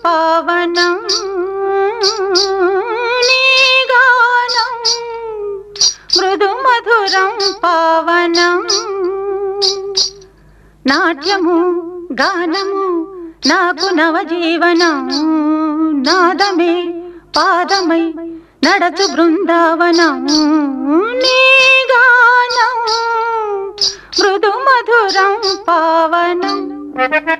పావనం నీ గానం మృదు మధురం పావనం నాట్యము గానము నాకు నవజీవనం నాదమే పాదమై నడచు బృందావనం నీ గానం మృదు మధురం పావనం